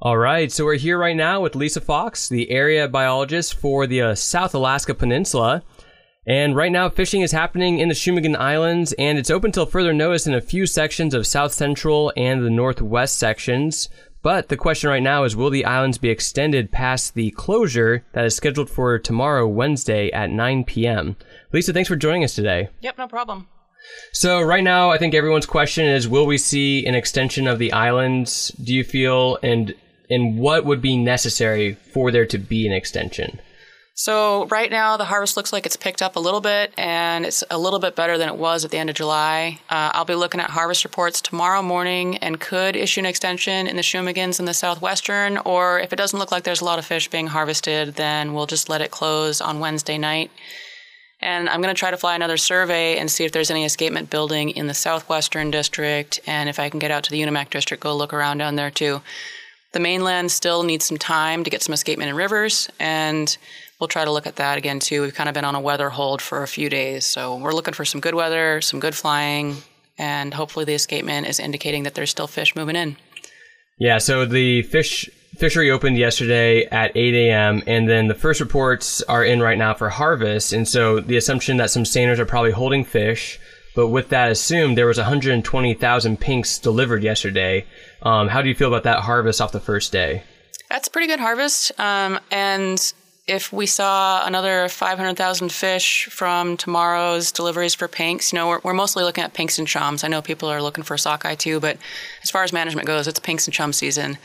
All right, so we're here right now with Lisa Fox, the area biologist for the South Alaska Peninsula. And right now, fishing is happening in the Shumagon Islands, and it's open till further notice in a few sections of South Central and the Northwest sections. But the question right now is, will the islands be extended past the closure that is scheduled for tomorrow, Wednesday at 9 p.m.? Lisa, thanks for joining us today. Yep, no problem. So right now, I think everyone's question is, will we see an extension of the islands, do you feel, and what would be necessary for there to be an extension? So right now, the harvest looks like it's picked up a little bit, and it's a little bit better than it was at the end of July. I'll be looking at harvest reports tomorrow morning and could issue an extension in the Shumagons and the Southwestern, or if it doesn't look like there's a lot of fish being harvested, then we'll just let it close on Wednesday night. And I'm going to try to fly another survey and see if there's any escapement building in the Southwestern District, and if I can get out to the Unimac District, go look around down there too. The mainland still needs some time to get some escapement in rivers, and we'll try to look at that again too. We've kind of been on a weather hold for a few days, so we're looking for some good weather, some good flying, and hopefully the escapement is indicating that there's still fish moving in. Yeah, so the fishery opened yesterday at 8 a.m., and then the first reports are in right now for harvest, and so the assumption that some seiners are probably holding fish, but with that assumed, there was 120,000 pinks delivered yesterday. How do you feel about that harvest off the first day? That's a pretty good harvest, and if we saw another 500,000 fish from tomorrow's deliveries for pinks, we're mostly looking at pinks and chums. I know people are looking for sockeye too, but as far as management goes, it's pinks and chum season.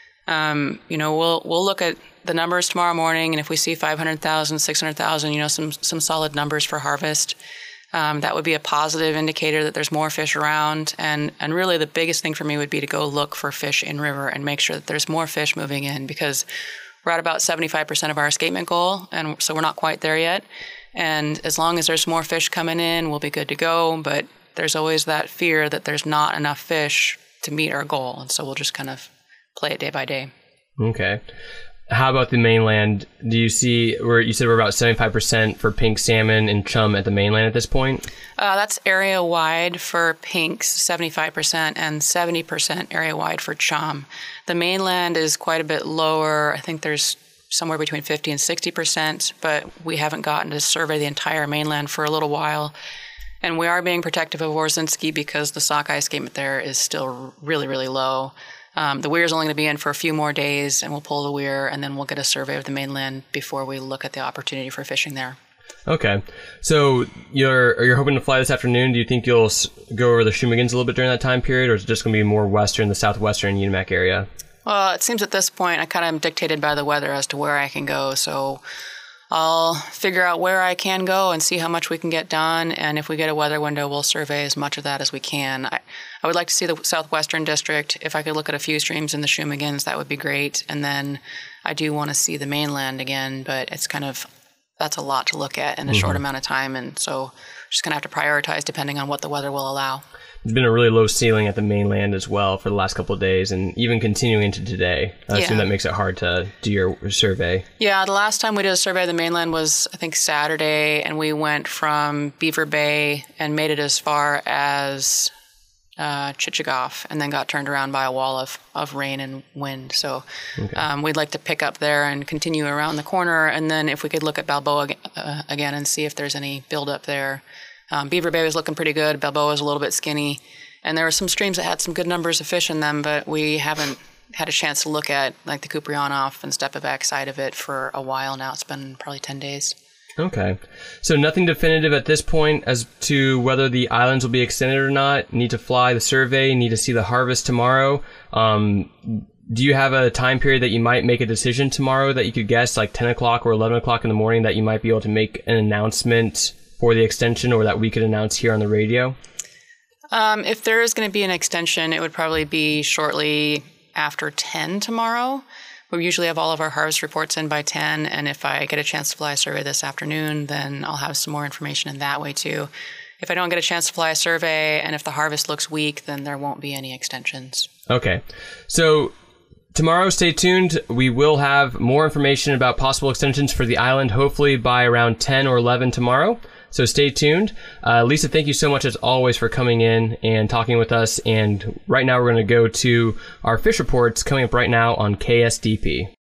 We'll look at the numbers tomorrow morning, and if we see 500,000, 600,000, some solid numbers for harvest, that would be a positive indicator that there's more fish around. And really the biggest thing for me would be to go look for fish in river and make sure that there's more fish moving in, because we're at about 75% of our escapement goal, and so we're not quite there yet. And as long as there's more fish coming in, we'll be good to go. But there's always that fear that there's not enough fish to meet our goal, and so we'll just kind of play it day by day. Okay. How about the mainland? Do you see where you said we're about 75% for pink salmon and chum at the mainland at this point? That's area wide for pinks, 75%, and 70% area wide for chum. The mainland is quite a bit lower. I think there's somewhere between 50 and 60%, but we haven't gotten to survey the entire mainland for a little while. And we are being protective of Orzinski because the sockeye escapement there is still really, really low. The weir is only going to be in for a few more days, and we'll pull the weir, and then we'll get a survey of the mainland before we look at the opportunity for fishing there. Okay. So you're hoping to fly this afternoon. Do you think you'll go over the Shumagons a little bit during that time period, or is it just going to be more western, the southwestern Unimac area? Well, it seems at this point I kind of am dictated by the weather as to where I can go, so I'll figure out where I can go and see how much we can get done, and if we get a weather window, we'll survey as much of that as we can. I would like to see the Southwestern District. If I could look at a few streams in the Shumagons, that would be great. And then I do want to see the mainland again, but that's a lot to look at in a short amount of time, and so just going to have to prioritize depending on what the weather will allow. There's been a really low ceiling at the mainland as well for the last couple of days, and even continuing into today. I assume that makes it hard to do your survey. Yeah, the last time we did a survey of the mainland was, I think, Saturday, and we went from Beaver Bay and made it as far as Chichagof, and then got turned around by a wall of rain and wind. So we'd like to pick up there and continue around the corner, and then if we could look at Balboa again and see if there's any buildup there. Beaver Bay was looking pretty good. Balboa was a little bit skinny. And there were some streams that had some good numbers of fish in them, but we haven't had a chance to look at like the Kuprianof and Stepavac side of it for a while now. It's been probably 10 days. Okay. So nothing definitive at this point as to whether the islands will be extended or not. Need to fly the survey, need to see the harvest tomorrow. Do you have a time period that you might make a decision tomorrow that you could guess, like 10 o'clock or 11 o'clock in the morning, that you might be able to make an announcement for the extension, or that we could announce here on the radio? If there is going to be an extension, it would probably be shortly after 10 tomorrow. We usually have all of our harvest reports in by 10, and if I get a chance to fly a survey this afternoon, then I'll have some more information in that way too. If I don't get a chance to fly a survey, and if the harvest looks weak, then there won't be any extensions. Okay. So tomorrow, stay tuned. We will have more information about possible extensions for the island, hopefully by around 10 or 11 tomorrow. So stay tuned. Lisa, thank you so much as always for coming in and talking with us. And right now we're going to go to our fish reports coming up right now on KSDP.